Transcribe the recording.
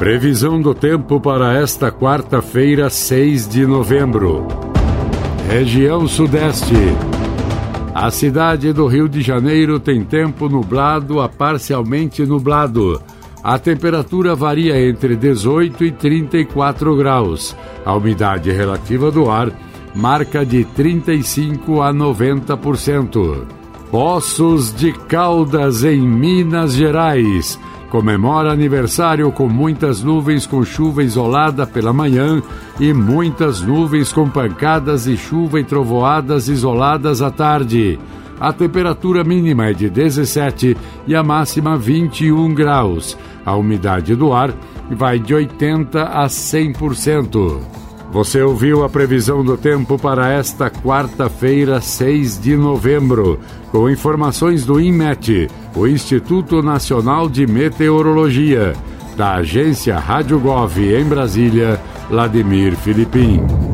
Previsão do tempo para esta quarta-feira, 6 de novembro. Região Sudeste. A cidade do Rio de Janeiro tem tempo nublado a parcialmente nublado. A temperatura varia entre 18 e 34 graus. A umidade relativa do ar marca de 35 a 90%. Poços de Caldas, em Minas Gerais. Comemora aniversário com muitas nuvens com chuva isolada pela manhã e muitas nuvens com pancadas e chuva e trovoadas isoladas à tarde. A temperatura mínima é de 17 e a máxima 21 graus. A umidade do ar vai de 80 a 100%. Você ouviu a previsão do tempo para esta quarta-feira, 6 de novembro, com informações do INMET, o Instituto Nacional de Meteorologia, da agência Rádio Gov em Brasília, Vladimir Filipim.